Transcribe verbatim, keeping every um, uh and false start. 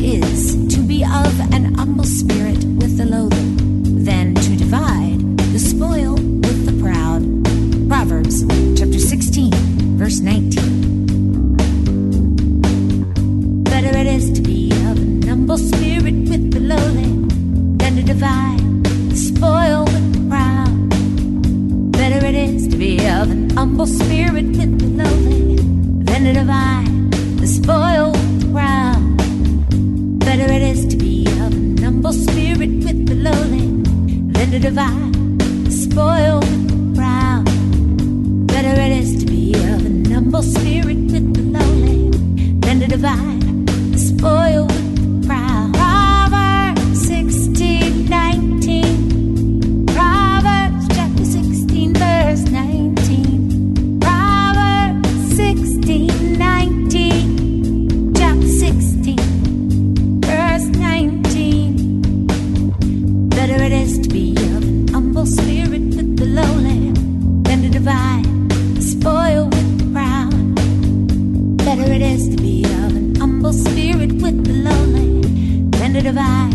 is to be of an humble spirit with the lowly than to divide the spoil with the proud. Proverbs chapter sixteen, verse nineteen. Better it is to be of an humble spirit with the lowly than to divide the spoil with the proud. Better it is to be of an humble spirit with the lowly than to divide the spoil with the proud. Better it is to be of an humble spirit with the lowly than to divide the spoil with the proud. Better it is to be of an humble spirit with the lowly than to divide the spoil with the proud. Proverbs sixteen nineteen. Proverbs chapter sixteen, verse nineteen. Proverbs sixteen nineteen. Chapter sixteen, verse nineteen. Better it is to be of an humble spirit with the lowly than to divide the spoil with the proud. Better it is to be of an humble spirit with the lowly than to divide